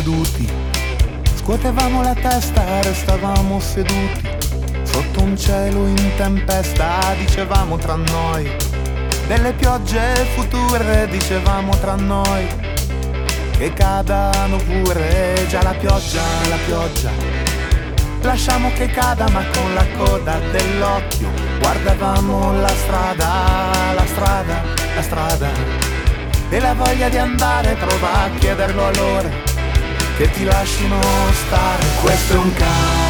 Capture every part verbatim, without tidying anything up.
seduti, scuotevamo la testa, restavamo seduti sotto un cielo in tempesta, dicevamo tra noi delle piogge future, dicevamo tra noi che cadano pure. Già la pioggia, la pioggia, lasciamo che cada, ma con la coda dell'occhio guardavamo la strada, la strada, la strada, e la voglia di andare, prova a chiederlo a loro che ti lascino stare. Questo è un canto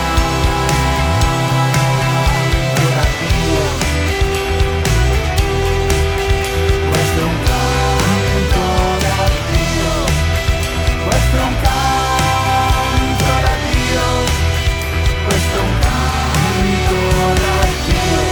d'addio, questo è un canto d'addio, questo è un canto d'addio, questo è un canto d'addio.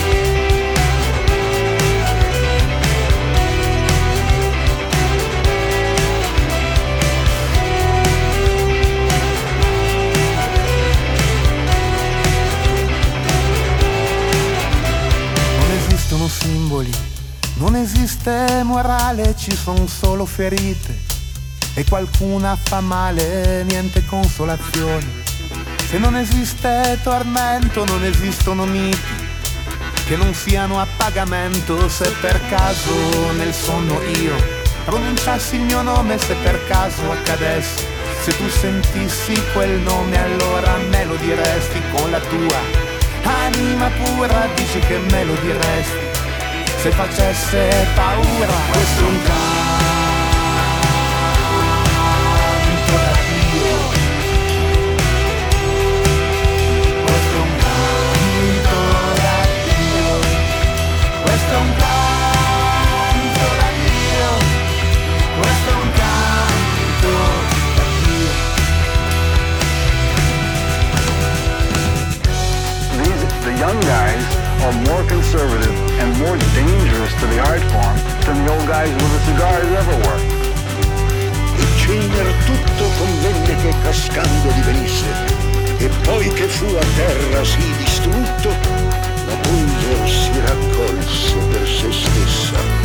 Simboli, non esiste morale, ci sono solo ferite e qualcuna fa male, niente consolazione. Se non esiste tormento, non esistono miti che non siano a pagamento. Se per caso nel sonno io pronunciassi il mio nome, se per caso accadesse, se tu sentissi quel nome, allora me lo diresti con la tua anima pura, dici che me lo diresti se facesse paura. Questo è un canto d'addio, questo è un canto d'addio, questo è un canto d'addio, questo è un canto d'addio. These, the young guys are more conservative and more dangerous to the art form than the old guys with the cigars ever were. E cenere tutto convenne che cascando divenisse, e poi che fu a terra sì distrutto, la polvere si raccolse per se stessa.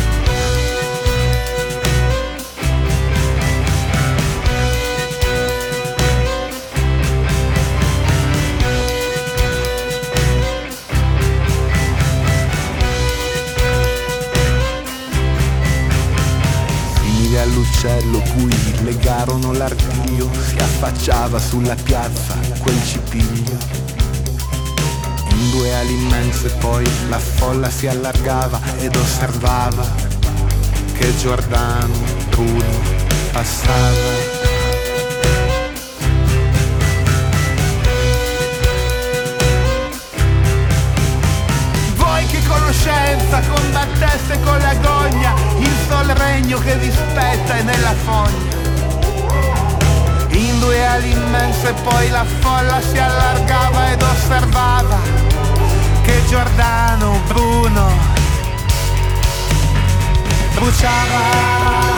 All'uccello cui legarono l'artiglio, si affacciava sulla piazza quel cipiglio. In due ali immense poi la folla si allargava ed osservava che Giordano Bruno passava. Conoscenza combattesse con l'agonia il sol regno che vi spetta e nella fogna. In due ali immense poi la folla si allargava ed osservava che Giordano Bruno bruciava.